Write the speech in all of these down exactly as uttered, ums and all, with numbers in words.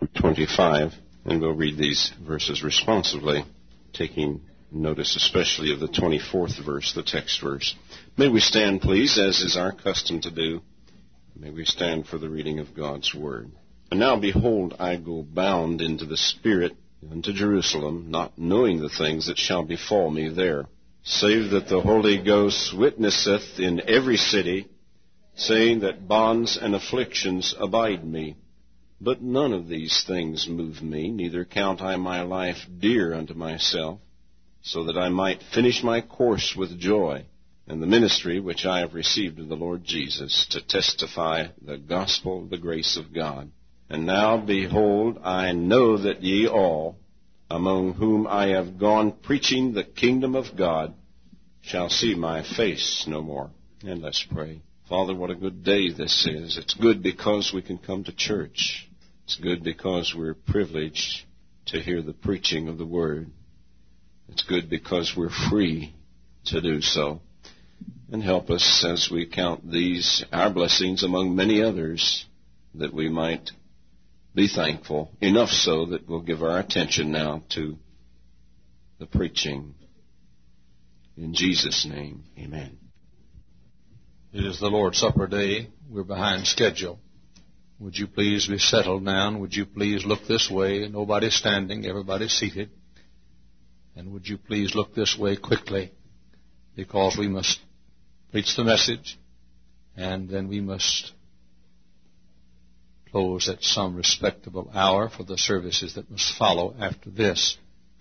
twenty-five, and we'll read these verses responsively, taking notice especially of the twenty-fourth verse, the text verse. May we stand, please, as is our custom to do. May we stand for the reading of God's Word. And now, behold, I go bound into the Spirit unto Jerusalem, not knowing the things that shall befall me there, save that the Holy Ghost witnesseth in every city, saying that bonds and afflictions abide me. But none of these things move me, neither count I my life dear unto myself, so that I might finish my course with joy, and the ministry which I have received of the Lord Jesus, to testify the gospel of the grace of God. And now, behold, I know that ye all, among whom I have gone preaching the kingdom of God, shall see my face no more. And let's pray. Father, what a good day this is. It's good because we can come to church. It's good because we're privileged to hear the preaching of the Word. It's good because we're free to do so. And help us as we count these, our blessings among many others, that we might be thankful, enough so that we'll give our attention now to the preaching. In Jesus' name, amen. It is the Lord's Supper day. We're behind schedule. Would you please be settled down? Would you please look this way? Nobody's standing, everybody's seated. And would you please look this way quickly? Because we must preach the message, and then we must close at some respectable hour for the services that must follow after this.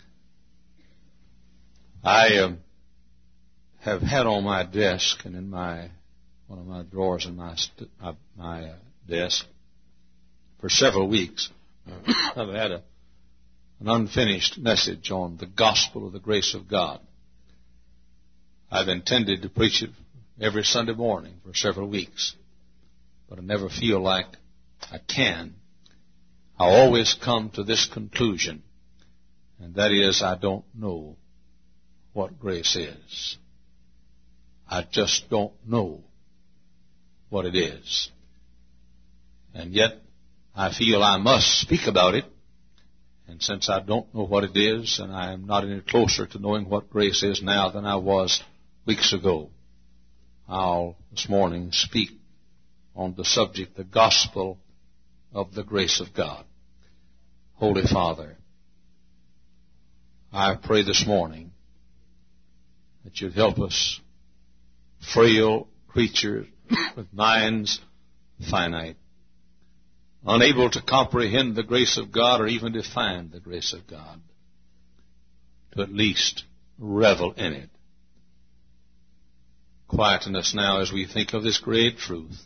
I um, have had on my desk and in my one of my drawers in my st- uh, my uh, desk for several weeks. I've had a, an unfinished message on the gospel of the grace of God. I've intended to preach it every Sunday morning for several weeks, but I never feel like I can. I always come to this conclusion, and that is I don't know what grace is. I just don't know what it is. And yet I feel I must speak about it, and since I don't know what it is, and I am not any closer to knowing what grace is now than I was weeks ago, I'll this morning speak on the subject, the gospel of the grace of God. Holy Father, I pray this morning that you'd help us, frail creatures with minds finite, unable to comprehend the grace of God or even define the grace of God, to at least revel in it. Quieten us now as we think of this great truth.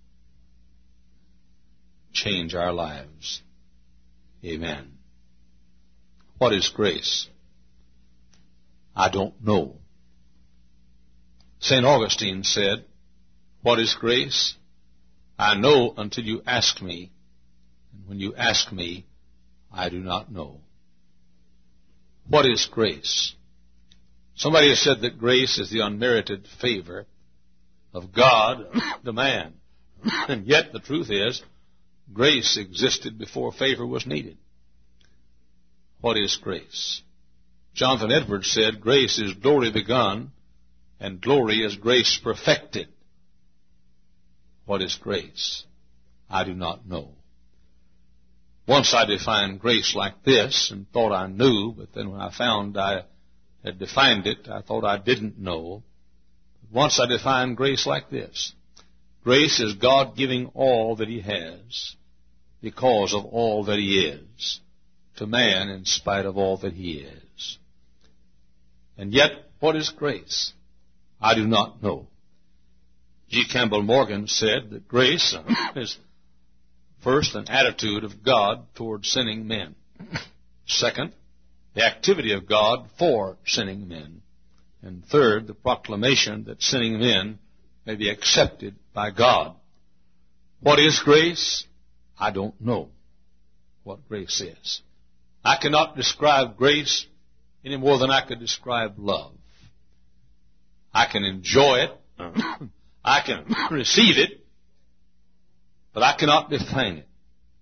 Change our lives. Amen. What is grace? I don't know. Saint Augustine said, what is grace? I know until you ask me, and when you ask me, I do not know. What is grace? Somebody has said that grace is the unmerited favor of God to man. And yet the truth is, grace existed before favor was needed. What is grace? Jonathan Edwards said, grace is glory begun, and glory is grace perfected. What is grace? I do not know. Once I defined grace like this and thought I knew, but then when I found I had defined it, I thought I didn't know. Once I defined grace like this. Grace is God giving all that He has because of all that He is to man in spite of all that He is. And yet, what is grace? I do not know. G. Campbell Morgan said that grace is first an attitude of God toward sinning men. Second, the activity of God for sinning men. And third, the proclamation that sinning men may be accepted by God. What is grace? I don't know what grace is. I cannot describe grace any more than I could describe love. I can enjoy it. I can receive it, but I cannot define it.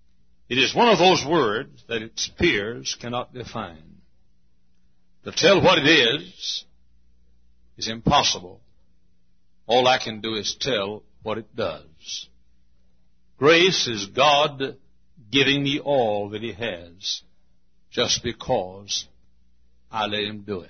It is one of those words that its peers cannot define. To tell what it is is impossible. All I can do is tell what it does. Grace is God giving me all that He has just because I let Him do it.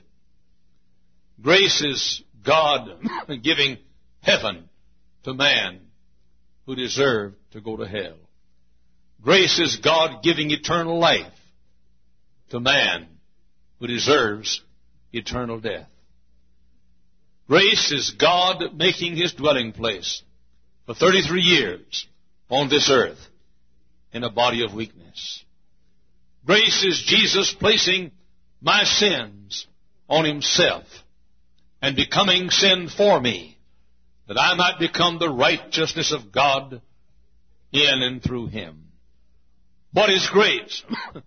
Grace is God giving heaven to man who deserved to go to hell. Grace is God giving eternal life to man who deserves eternal death. Grace is God making His dwelling place for thirty-three years on this earth in a body of weakness. Grace is Jesus placing my sins on Himself and becoming sin for me, that I might become the righteousness of God in and through Him. What is grace?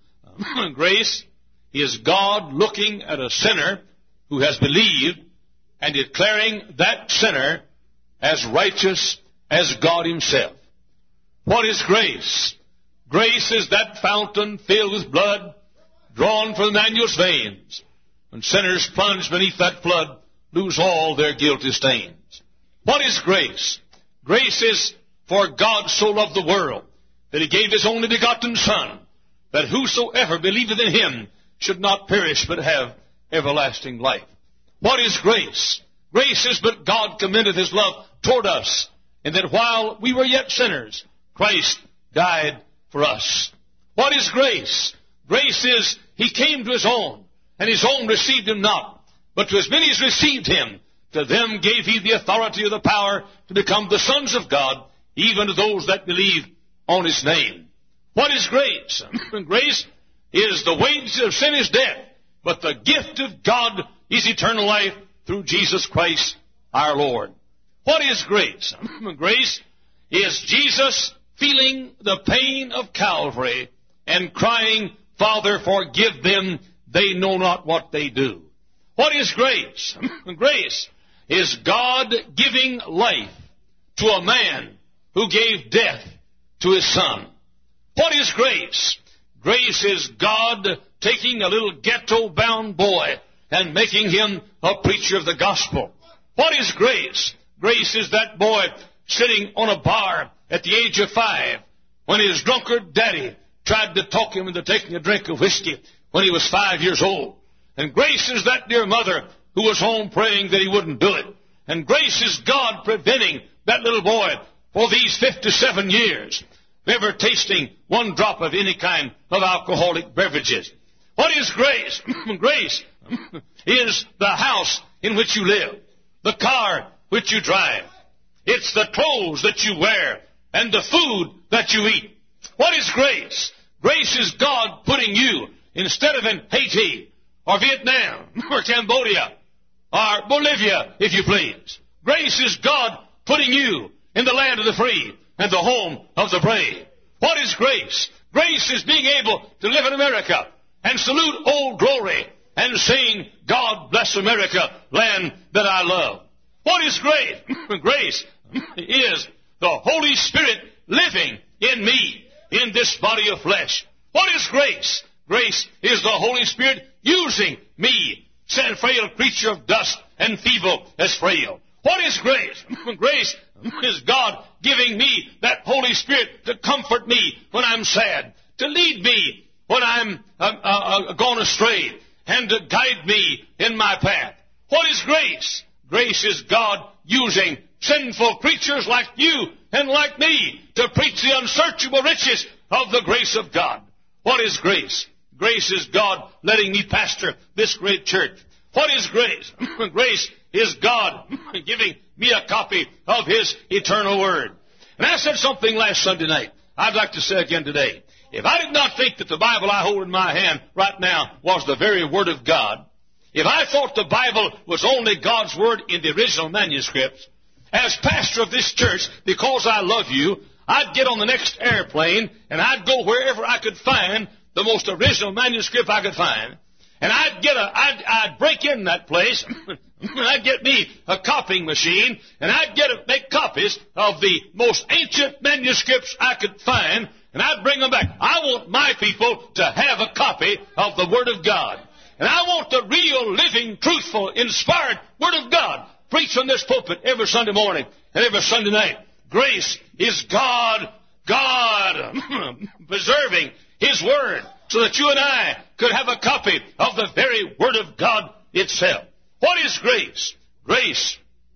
Grace is God looking at a sinner who has believed and declaring that sinner as righteous as God Himself. What is grace? Grace is that fountain filled with blood drawn from Emmanuel's veins. When sinners plunge beneath that flood, lose all their guilty stains. What is grace? Grace is for God so loved the world that He gave His only begotten Son, that whosoever believeth in Him should not perish but have everlasting life. What is grace? Grace is but God commendeth His love toward us, and that while we were yet sinners, Christ died for us. What is grace? Grace is He came to His own, and His own received Him not. But to as many as received Him, to them gave He the authority or the power to become the sons of God, even to those that believe on His name. What is grace? Grace is the wages of sin is death, but the gift of God is eternal life through Jesus Christ our Lord. What is grace? Grace is Jesus feeling the pain of Calvary and crying, Father, forgive them, they know not what they do. What is grace? Grace is God giving life to a man who gave death to his Son. What is grace? Grace is God taking a little ghetto-bound boy and making him a preacher of the gospel. What is grace? Grace is that boy sitting on a bar at the age of five when his drunkard daddy tried to talk him into taking a drink of whiskey when he was five years old. And grace is that dear mother who was home praying that he wouldn't do it. And grace is God preventing that little boy for these fifty-seven years never tasting one drop of any kind of alcoholic beverages. What is grace? Grace is the house in which you live, the car which you drive. It's the clothes that you wear and the food that you eat. What is grace? Grace is God putting you, instead of in Haiti or Vietnam or Cambodia or Bolivia, if you please. Grace is God putting you in the land of the free and the home of the brave. What is grace? Grace is being able to live in America and salute Old Glory and sing, God bless America, land that I love. What is grace? Grace is the Holy Spirit living in me, in this body of flesh. What is grace? Grace is the Holy Spirit using me, said frail creature of dust and feeble as frail. What is grace? Grace is God giving me that Holy Spirit to comfort me when I'm sad, to lead me when I'm uh, uh, gone astray, and to guide me in my path. What is grace? Grace is God using sinful creatures like you and like me to preach the unsearchable riches of the grace of God. What is grace? Grace is God letting me pastor this great church. What is grace? Grace is God giving me a copy of His eternal Word. And I said something last Sunday night I'd like to say again today. If I did not think that the Bible I hold in my hand right now was the very Word of God, if I thought the Bible was only God's Word in the original manuscripts, as pastor of this church, because I love you, I'd get on the next airplane and I'd go wherever I could find the most original manuscript I could find. And I'd get a, I'd, I'd break in that place, I'd get me a copying machine, and I'd get a, make copies of the most ancient manuscripts I could find, and and I'd bring them back. I want my people to have a copy of the Word of God. And I want the real, living, truthful, inspired Word of God preached from this pulpit every Sunday morning and every Sunday night. Grace is God, God preserving His Word so that you and I could have a copy of the very Word of God itself. What is grace? Grace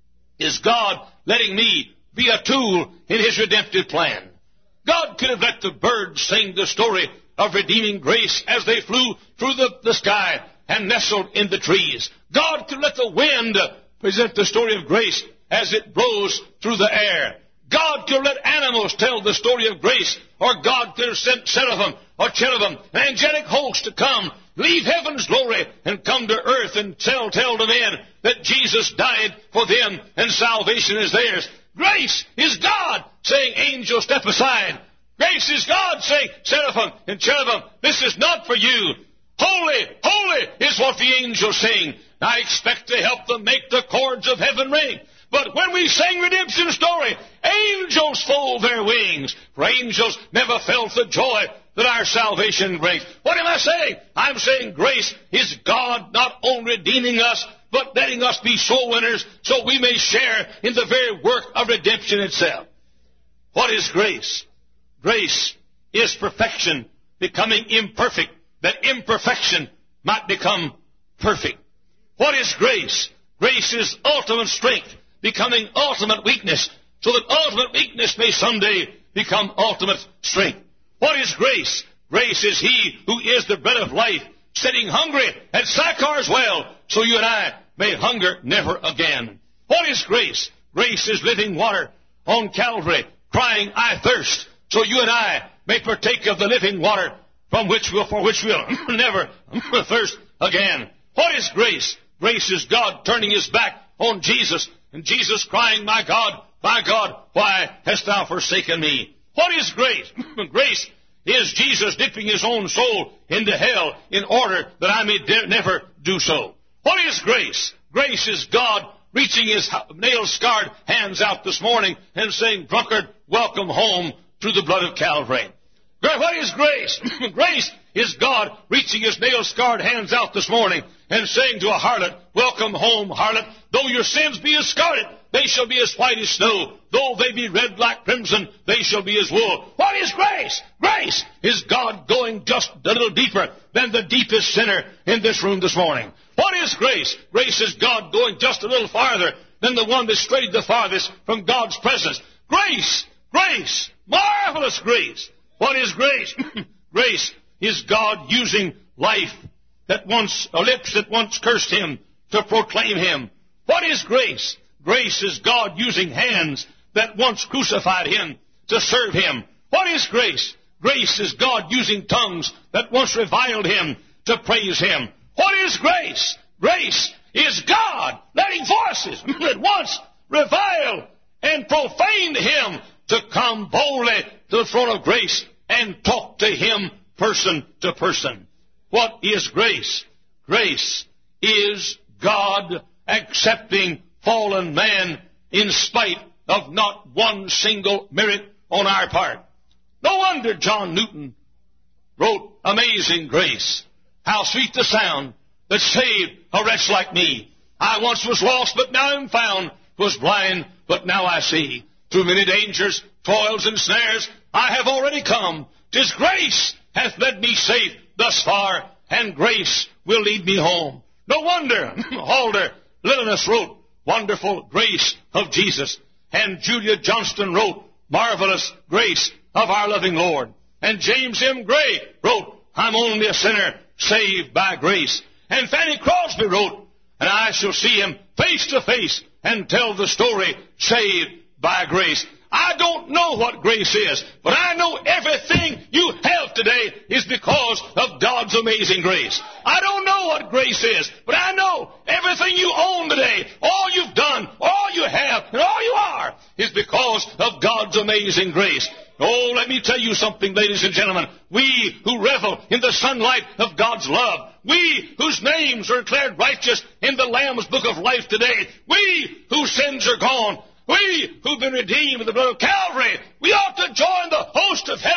is God letting me be a tool in His redemptive plan. God could have let the birds sing the story of redeeming grace as they flew through the, the sky and nestled in the trees. God could let the wind present the story of grace as it blows through the air. God could let animals tell the story of grace, or God could have sent seraphim or cherubim, an angelic host to come, leave heaven's glory, and come to earth and tell, tell to men that Jesus died for them and salvation is theirs. Grace is God saying, angels, step aside. Grace is God saying, seraphim and cherubim, this is not for you. Holy, holy is what the angels sing. I expect to help them make the chords of heaven ring. But when we sing redemption story, angels fold their wings. For angels never felt the joy that our salvation brings. What am I saying? I'm saying grace is God not only redeeming us, but letting us be soul winners so we may share in the very work of redemption itself. What is grace? Grace is perfection becoming imperfect, that imperfection might become perfect. What is grace? Grace is ultimate strength becoming ultimate weakness, so that ultimate weakness may someday become ultimate strength. What is grace? Grace is He who is the bread of life, sitting hungry at Sychar's well, so you and I may hunger never again. What is grace? Grace is living water on Calvary, crying, I thirst, so you and I may partake of the living water from which we'll, for which we'll never thirst again. What is grace? Grace is God turning His back on Jesus, and Jesus crying, my God, my God, why hast thou forsaken me? What is grace? Grace is Jesus dipping His own soul into hell in order that I may de- never do so. What is grace? Grace is God reaching His nail-scarred hands out this morning and saying, drunkard, welcome home through the blood of Calvary. What is grace? Grace is God reaching His nail-scarred hands out this morning and saying to a harlot, welcome home, harlot. Though your sins be as scarlet, they shall be as white as snow. Though they be red like crimson, they shall be as wool. What is grace? Grace is God going just a little deeper than the deepest sinner in this room this morning. What is grace? Grace is God going just a little farther than the one that strayed the farthest from God's presence. Grace, grace, marvelous grace. What is grace? Grace is God using life that once, or lips that once cursed Him to proclaim Him. What is grace? Grace is God using hands that once crucified Him to serve Him. What is grace? Grace is God using tongues that once reviled Him to praise Him. What is grace? Grace is God letting voices that once reviled and profaned Him to come boldly to the throne of grace and talk to Him person to person. What is grace? Grace is God accepting fallen man in spite of not one single merit on our part. No wonder John Newton wrote Amazing Grace. How sweet the sound that saved a wretch like me. I once was lost, but now am found. Was blind, but now I see. Through many dangers, toils, and snares, I have already come. 'Tis grace hath led me safe thus far, and grace will lead me home. No wonder Halder Linus wrote Wonderful Grace of Jesus, and Julia Johnston wrote Marvelous Grace of our loving Lord, and James M. Gray wrote I'm only a sinner saved by grace, and Fanny Crosby wrote And I shall see Him face to face and tell the story saved by grace. I don't know what grace is, but I know everything you have today is because of God's amazing grace. I don't know what grace is, but I know everything you own today, all you've done, all you have, and all you are is because of God's amazing grace. Oh, let me tell you something, ladies and gentlemen. We who revel in the sunlight of God's love, we whose names are declared righteous in the Lamb's book of life today, we whose sins are gone, we who've been redeemed with the blood of Calvary, we ought to join the host of heaven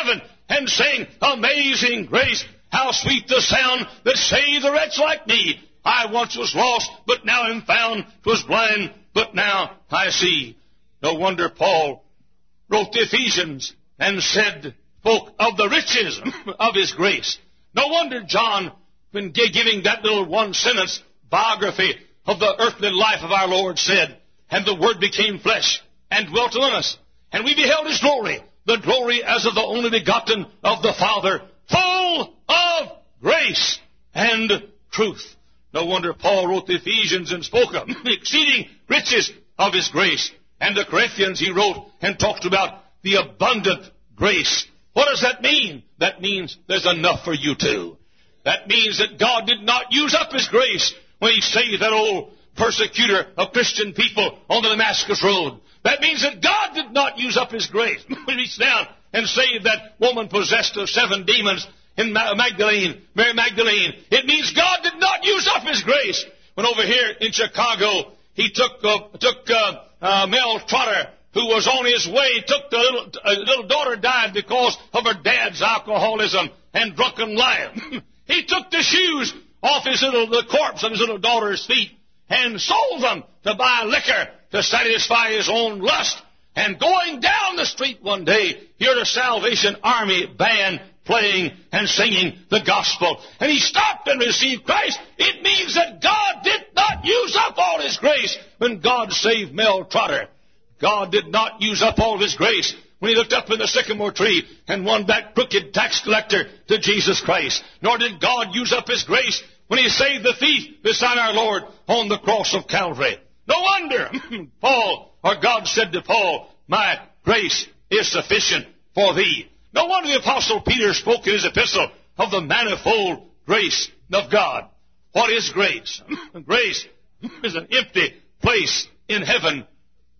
and sing, Amazing Grace. How sweet the sound that saved a wretch like me. I once was lost, but now am found. 'Twas blind, but now I see. No wonder Paul wrote the Ephesians and said, spoke of the riches of His grace. No wonder John, when giving that little one-sentence biography of the earthly life of our Lord, said, And the Word became flesh and dwelt among us, and we beheld His glory, the glory as of the only begotten of the Father, full of grace and truth. No wonder Paul wrote the Ephesians and spoke of the exceeding riches of His grace. And the Corinthians he wrote and talked about the abundant grace. What does that mean? That means there's enough for you too. That means that God did not use up His grace when He saved that old persecutor of Christian people on the Damascus Road. That means that God did not use up His grace when He reached down and saved that woman possessed of seven demons in Magdalene, Mary Magdalene. It means God did not use up His grace when over here in Chicago He took uh, took uh, uh, Mel Trotter, who was on his way, took the little, uh, little daughter died because of her dad's alcoholism and drunken life. He took the shoes off his little, the corpse of his little daughter's feet and sold them to buy liquor to satisfy his own lust. And going down the street one day, he heard a Salvation Army band playing and singing the gospel. And he stopped and received Christ. It means that God did not use up all His grace when God saved Mel Trotter. God did not use up all of His grace when He looked up in the sycamore tree and won that crooked tax collector to Jesus Christ. Nor did God use up His grace when He saved the thief beside our Lord on the cross of Calvary. No wonder Paul, or God said to Paul, My grace is sufficient for thee. No wonder the Apostle Peter spoke in his epistle of the manifold grace of God. What is grace? Grace is an empty place in heaven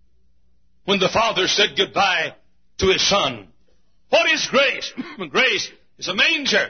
when the Father said goodbye to His Son. What is grace? Grace is a manger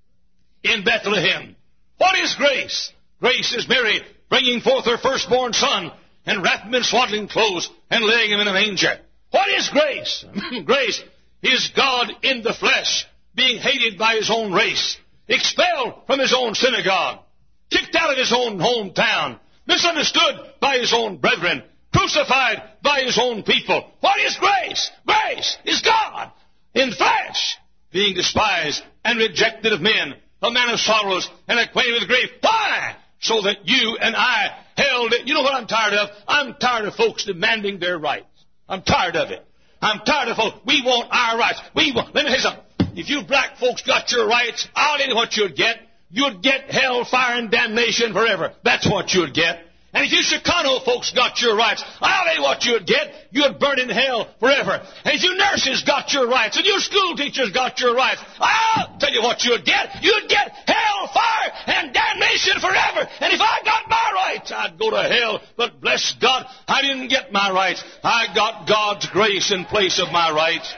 in Bethlehem. What is grace? Grace is Mary bringing forth her firstborn son and wrapping him in swaddling clothes and laying him in a manger. What is grace? Grace is God in the flesh, being hated by His own race, expelled from His own synagogue, kicked out of His own hometown, misunderstood by His own brethren, crucified by His own people. What is grace? Grace is God in flesh, being despised and rejected of men, a man of sorrows and acquainted with grief. Why? So that you and I held it. You know what I'm tired of? I'm tired of folks demanding their rights. I'm tired of it. I'm tired of folks. We want our rights. We want. Let me tell you something. If you black folks got your rights, I'll tell you what you'd get. You'd get hell, fire, and damnation forever. That's what you'd get. And if you Chicano folks got your rights, I'll tell you what you'd get. You'd burn in hell forever. And if you nurses got your rights, and you school teachers got your rights, I'll tell you what you'd get. You'd get hell, fire, and damnation forever. And if I got my rights, I'd go to hell. But bless God, I didn't get my rights. I got God's grace in place of my rights.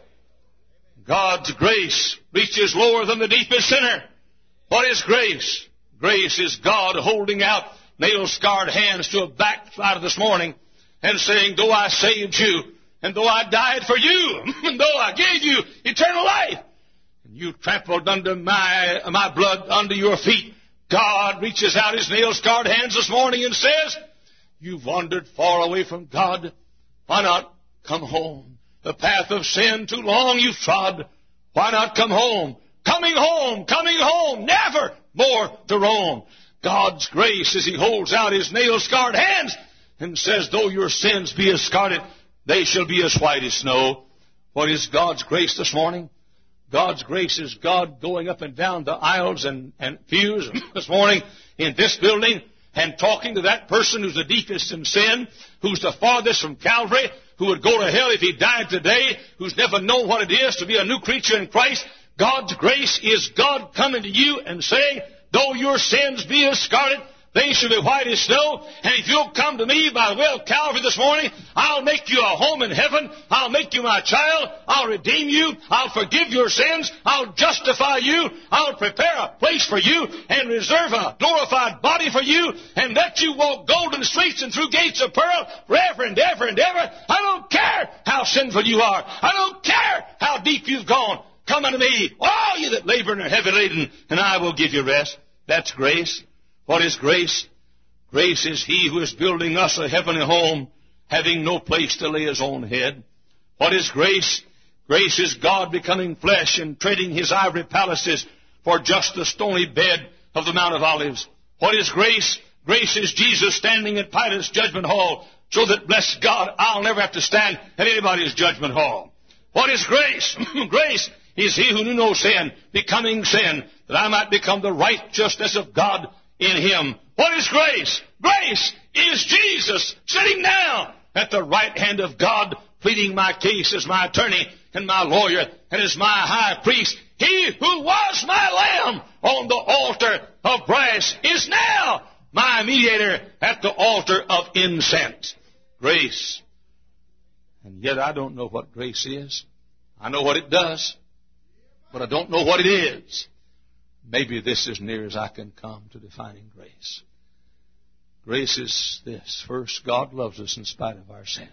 God's grace reaches lower than the deepest sinner. What is grace? Grace is God holding out nail-scarred hands to a backslider this morning and saying, though I saved you, and though I died for you, and though I gave you eternal life, and you trampled under my, my blood under your feet, God reaches out His nail-scarred hands this morning and says, you've wandered far away from God. Why not come home? The path of sin too long you've trod. Why not come home? Coming home, coming home, never more to roam. God's grace as He holds out His nail-scarred hands and says, though your sins be as scarlet, they shall be as white as snow. What is God's grace this morning? God's grace is God going up and down the aisles and, and pews this morning in this building and talking to that person who's the deepest in sin, who's the farthest from Calvary, who would go to hell if he died today, who's never known what it is to be a new creature in Christ. God's grace is God coming to you and saying, though your sins be as scarlet, they shall be white as snow. And if you'll come to me by the way of Calvary this morning, I'll make you a home in heaven. I'll make you my child. I'll redeem you. I'll forgive your sins. I'll justify you. I'll prepare a place for you and reserve a glorified body for you and let you walk golden streets and through gates of pearl forever and ever and ever. I don't care how sinful you are. I don't care how deep you've gone. Come unto me, all you that labor and are heavy laden, and I will give you rest. That's grace. What is grace? Grace is He who is building us a heavenly home, having no place to lay His own head. What is grace? Grace is God becoming flesh and trading His ivory palaces for just the stony bed of the Mount of Olives. What is grace? Grace is Jesus standing at Pilate's judgment hall, so that, bless God, I'll never have to stand at anybody's judgment hall. What is grace? Grace is He who knew no sin, becoming sin, that I might become the righteousness of God in Him. What is grace? Grace is Jesus sitting down at the right hand of God, pleading my case as my attorney and my lawyer and as my high priest. He who was my lamb on the altar of brass is now my mediator at the altar of incense. Grace. And yet I don't know what grace is. I know what it does, but I don't know what it is. Maybe this is near as I can come to defining grace. Grace is this. First, God loves us in spite of our sins.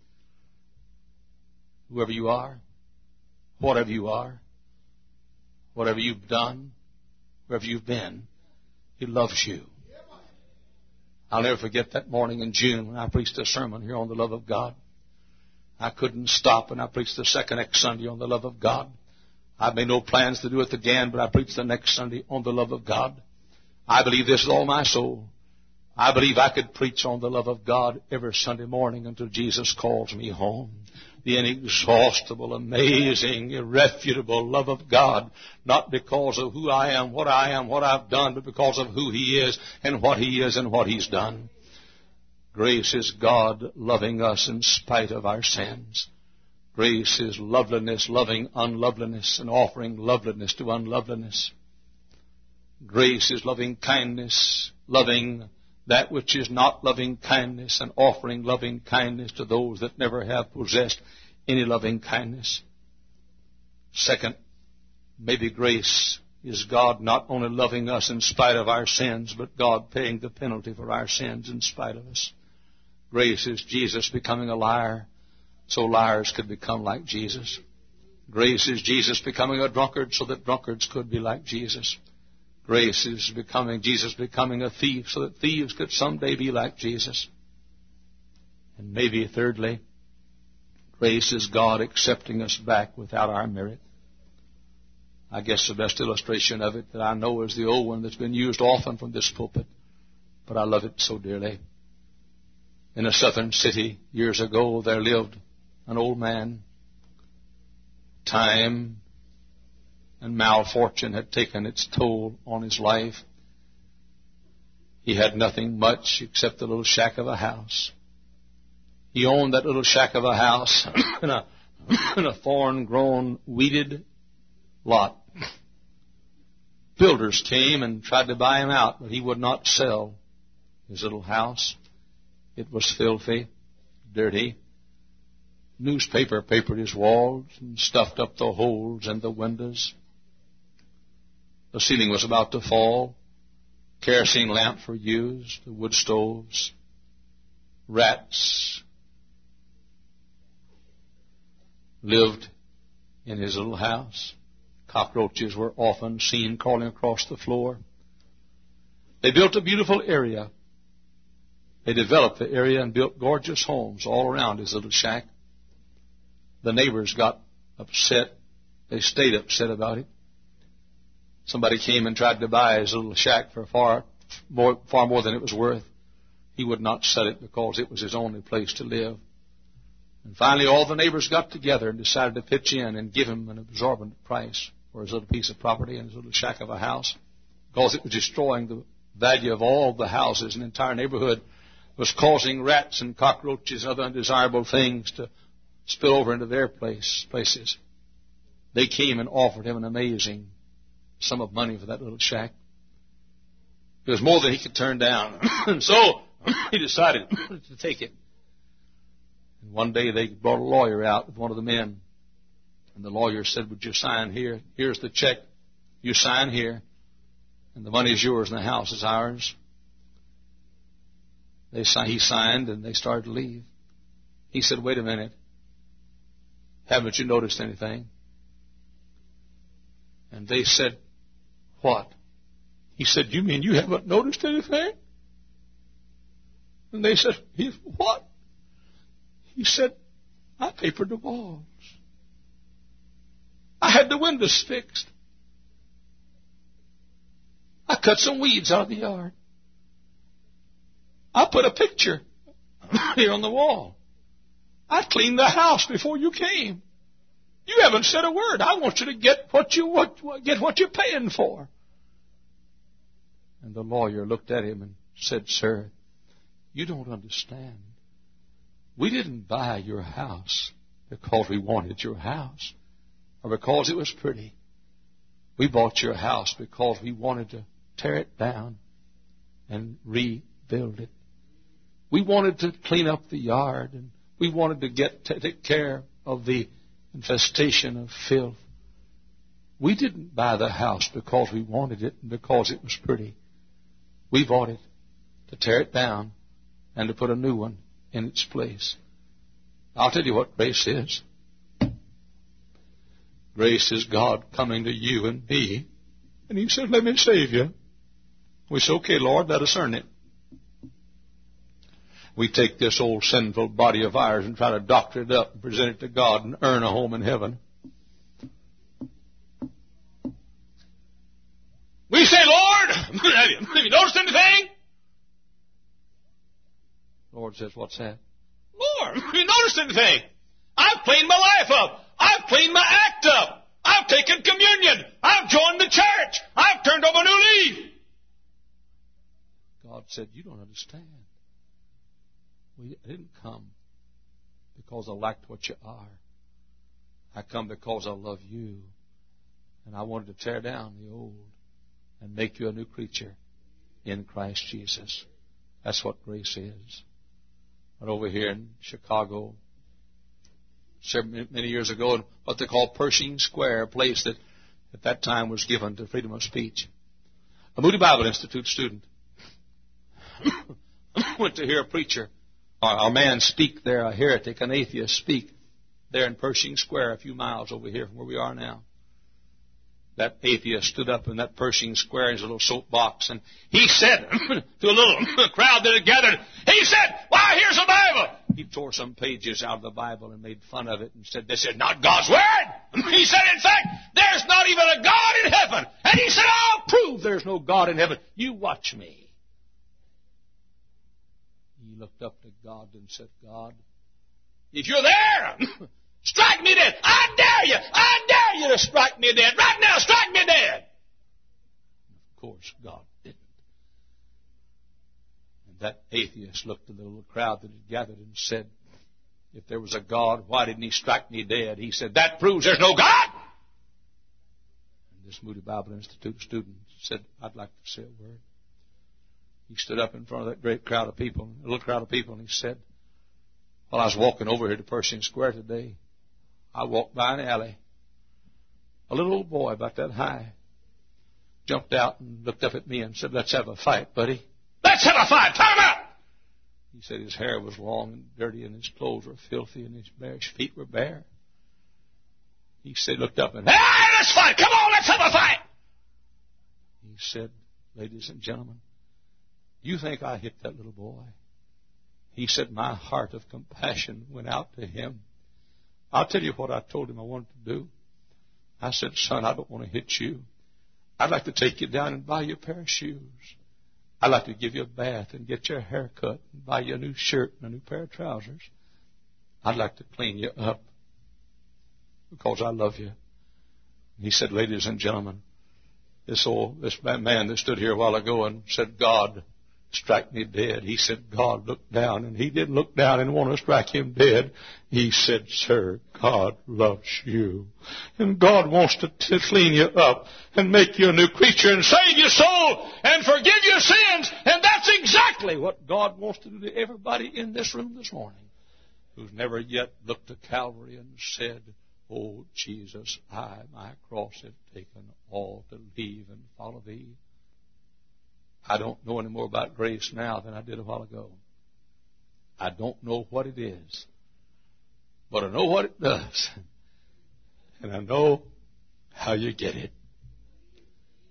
Whoever you are, whatever you are, whatever you've done, wherever you've been, He loves you. I'll never forget that morning in June when I preached a sermon here on the love of God. I couldn't stop, and I preached the second next Sunday on the love of God. I made no plans to do it again, but I preached the next Sunday on the love of God. I believe this with all my soul. I believe I could preach on the love of God every Sunday morning until Jesus calls me home. The inexhaustible, amazing, irrefutable love of God, not because of who I am, what I am, what I've done, but because of who He is and what He is and what He's done. Grace is God loving us in spite of our sins. Grace is loveliness, loving unloveliness, and offering loveliness to unloveliness. Grace is loving kindness, loving that which is not loving kindness, and offering loving kindness to those that never have possessed any loving kindness. Second, maybe grace is God not only loving us in spite of our sins, but God paying the penalty for our sins in spite of us. Grace is Jesus becoming a liar, so liars could become like Jesus. Grace is Jesus becoming a drunkard, so that drunkards could be like Jesus. Grace is becoming Jesus becoming a thief, so that thieves could someday be like Jesus. And maybe thirdly, grace is God accepting us back without our merit. I guess the best illustration of it that I know is the old one that's been used often from this pulpit, but I love it so dearly. In a southern city years ago, there lived an old man. Time and malfortune had taken its toll on his life. He had nothing much except a little shack of a house. He owned that little shack of a house in a, in a thorn-grown, weeded lot. Builders came and tried to buy him out, but he would not sell his little house. It was filthy, dirty. Newspaper papered his walls and stuffed up the holes in the windows. The ceiling was about to fall. Kerosene lamps were used, the wood stoves. Rats lived in his little house. Cockroaches were often seen crawling across the floor. They built a beautiful area. They developed the area and built gorgeous homes all around his little shack. The neighbors got upset. They stayed upset about it. Somebody came and tried to buy his little shack for far more, far more than it was worth. He would not sell it because it was his only place to live. And finally all the neighbors got together and decided to pitch in and give him an exorbitant price for his little piece of property and his little shack of a house, because it was destroying the value of all the houses in the entire neighborhood, was causing rats and cockroaches and other undesirable things to spill over into their place, places. They came and offered him an amazing sum of money for that little shack. It was more than he could turn down. And so he decided to take it. And one day they brought a lawyer out with one of the men. And the lawyer said, would you sign here? Here's the check. You sign here. And the money is yours and the house is ours. They, he signed and they started to leave. He said, wait a minute. Haven't you noticed anything? And they said, what? He said, you mean you haven't noticed anything? And they said, what? He said, I papered the walls. I had the windows fixed. I cut some weeds out of the yard. I put a picture here on the wall. I cleaned the house before you came. You haven't said a word. I want you to get what you what, get what you're paying for. And the lawyer looked at him and said, sir, you don't understand. We didn't buy your house because we wanted your house or because it was pretty. We bought your house because we wanted to tear it down and rebuild it. We wanted to clean up the yard, and we wanted to get to take care of the infestation of filth. We didn't buy the house because we wanted it and because it was pretty. We bought it to tear it down and to put a new one in its place. I'll tell you what grace is. Grace is God coming to you and me, and He said, let me save you. We say, okay, Lord, let us earn it. We take this old sinful body of ours and try to doctor it up and present it to God and earn a home in heaven. We say, Lord, have you noticed anything? The Lord says, what's that? Lord, have you noticed anything? I've cleaned my life up. I've cleaned my act up. I've taken communion. I've joined the church. I've turned over a new leaf. God said, you don't understand. We didn't come because I liked what you are. I come because I love you. And I wanted to tear down the old and make you a new creature in Christ Jesus. That's what grace is. But over here in Chicago, many years ago, in what they call Pershing Square, a place that at that time was given to freedom of speech, a Moody Bible Institute student went to hear a preacher, or a man speak there, a heretic, an atheist speak there in Pershing Square, a few miles over here from where we are now. That atheist stood up in that Pershing Square in his little soapbox, and he said to a little crowd that had gathered, he said, why, here's a Bible. He tore some pages out of the Bible and made fun of it and said, this is not God's Word. He said, in fact, there's not even a God in heaven. And he said, I'll prove there's no God in heaven. You watch me. He looked up to God and said, God, if you're there, strike me dead. I dare you. I dare you to strike me dead. Right now, strike me dead. Of course, God didn't. And that atheist looked at the little crowd that had gathered and said, if there was a God, why didn't He strike me dead? He said, that proves there's no God. And this Moody Bible Institute student said, I'd like to say a word. He stood up in front of that great crowd of people, a little crowd of people, and he said, while I was walking over here to Pershing Square today, I walked by an alley. A little old boy about that high jumped out and looked up at me and said, let's have a fight, buddy. Let's have a fight. Time out. He said his hair was long and dirty and his clothes were filthy and his bare feet were bare. He said, looked up and, hey, let's fight. Come on, let's have a fight. He said, ladies and gentlemen, you think I hit that little boy? He said, my heart of compassion went out to him. I'll tell you what I told him I wanted to do. I said, son, I don't want to hit you. I'd like to take you down and buy you a pair of shoes. I'd like to give you a bath and get your hair cut and buy you a new shirt and a new pair of trousers. I'd like to clean you up because I love you. And he said, ladies and gentlemen, this old, this man that stood here a while ago and said, God, strike me dead. He said, God looked down, and He didn't look down and want to strike him dead. He said, sir, God loves you. And God wants to t- clean you up and make you a new creature and save your soul and forgive your sins. And that's exactly what God wants to do to everybody in this room this morning who's never yet looked to Calvary and said, oh, Jesus, I, my cross, have taken all to leave and follow Thee. I don't know any more about grace now than I did a while ago. I don't know what it is, but I know what it does, and I know how you get it.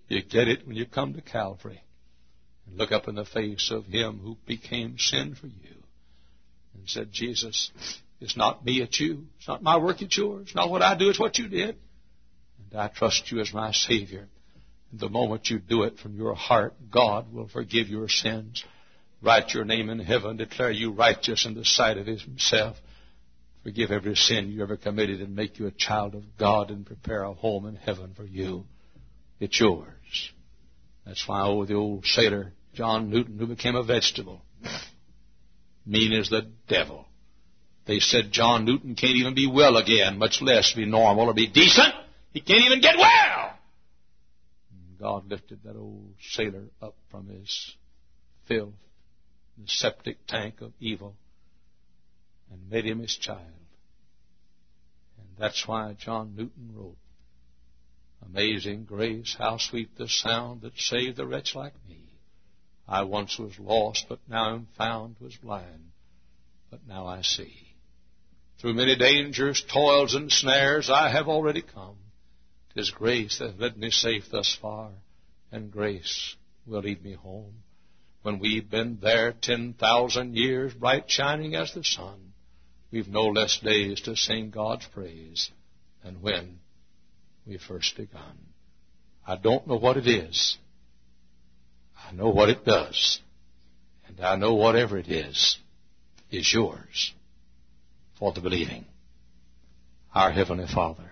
You get it when you come to Calvary and look up in the face of Him who became sin for you and said, Jesus, it's not me, it's you. It's not my work, it's yours. It's not what I do, it's what you did. And I trust you as my Savior. And the moment you do it from your heart, God will forgive your sins, write your name in heaven, declare you righteous in the sight of Himself, forgive every sin you ever committed, and make you a child of God and prepare a home in heaven for you. It's yours. That's why, oh, the old sailor, John Newton, who became a vegetable, mean as the devil. They said John Newton can't even be well again, much less be normal or be decent. He can't even get well. And God lifted that old sailor up from his filth, the septic tank of evil, and made him His child. And that's why John Newton wrote, Amazing grace, how sweet the sound that saved a wretch like me. I once was lost, but now am found, was blind, but now I see. Through many dangers, toils, and snares I have already come. 'Tis grace that led me safe thus far, and grace will lead me home. When we've been there ten thousand years, bright shining as the sun, we've no less days to sing God's praise than when we first begun. I don't know what it is. I know what it does. And I know whatever it is, is yours for the believing. Our Heavenly Father,